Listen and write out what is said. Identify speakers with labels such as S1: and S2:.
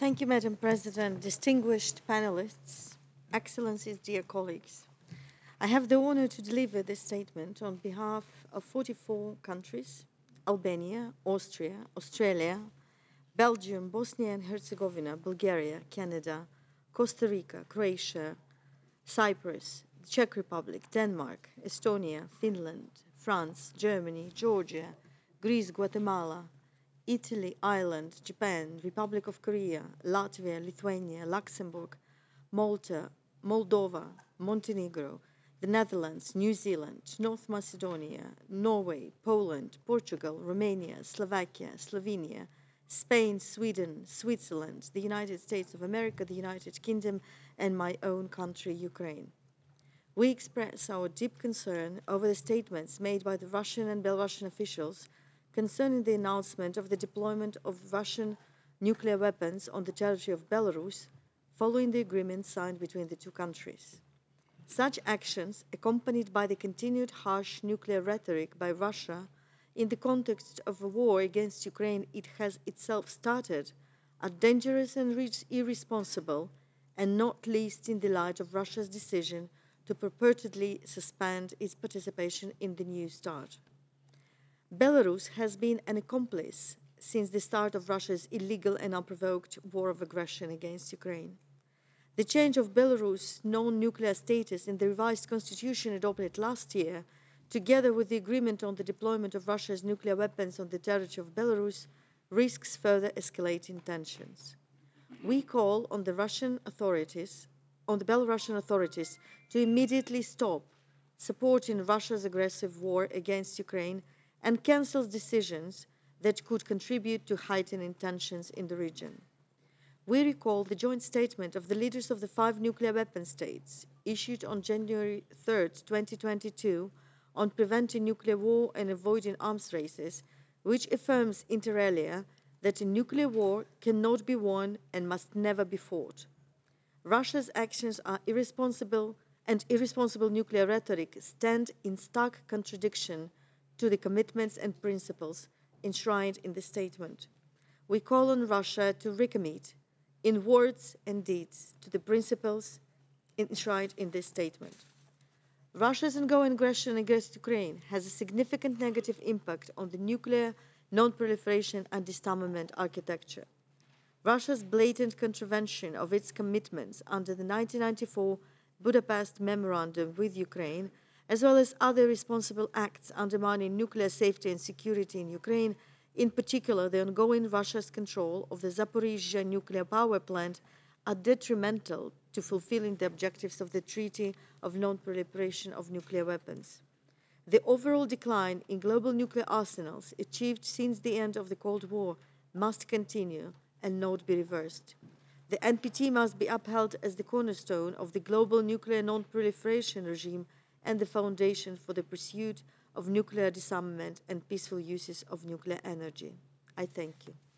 S1: Thank you, Madam President, distinguished panelists, Excellencies, dear colleagues. I have the honor to deliver this statement on behalf of 44 countries: Albania, Austria, Australia, Belgium, Bosnia and Herzegovina, Bulgaria, Canada, Costa Rica, Croatia, Cyprus, the Czech Republic, Denmark, Estonia, Finland, France, Germany, Georgia, Greece, Guatemala, Italy, Ireland, Japan, Republic of Korea, Latvia, Lithuania, Luxembourg, Malta, Moldova, Montenegro, the Netherlands, New Zealand, North Macedonia, Norway, Poland, Portugal, Romania, Slovakia, Slovenia, Spain, Sweden, Switzerland, the United States of America, the United Kingdom, and my own country, Ukraine. We express our deep concern over the statements made by the Russian and Belarusian officials concerning the announcement of the deployment of Russian nuclear weapons on the territory of Belarus following the agreement signed between the two countries. Such actions, accompanied by the continued harsh nuclear rhetoric by Russia in the context of a war against Ukraine it has itself started, are dangerous and irresponsible, and not least in the light of Russia's decision to purportedly suspend its participation in the New START. Belarus has been an accomplice since the start of Russia's illegal and unprovoked war of aggression against Ukraine. The change of Belarus' non-nuclear status in the revised constitution adopted last year, together with the agreement on the deployment of Russia's nuclear weapons on the territory of Belarus, risks further escalating tensions. We call on the Belarusian authorities to immediately stop supporting Russia's aggressive war against Ukraine and cancel decisions that could contribute to heightening tensions in the region. We recall the joint statement of the leaders of the 5 nuclear weapon states, issued on January 3, 2022, on preventing nuclear war and avoiding arms races, which affirms inter alia that a nuclear war cannot be won and must never be fought. Russia's actions are irresponsible, and irresponsible nuclear rhetoric stand in stark contradiction to the commitments and principles enshrined in the statement. We call on Russia to recommit, in words and deeds, to the principles enshrined in this statement. Russia's ongoing aggression against Ukraine has a significant negative impact on the nuclear non-proliferation and disarmament architecture. Russia's blatant contravention of its commitments under the 1994 Budapest Memorandum with Ukraine, as well as other responsible acts undermining nuclear safety and security in Ukraine, in particular the ongoing Russia's control of the Zaporizhzhia nuclear power plant, are detrimental to fulfilling the objectives of the Treaty of Non-Proliferation of Nuclear Weapons. The overall decline in global nuclear arsenals achieved since the end of the Cold War must continue and not be reversed. The NPT must be upheld as the cornerstone of the global nuclear non-proliferation regime and the foundation for the pursuit of nuclear disarmament and peaceful uses of nuclear energy. I thank you.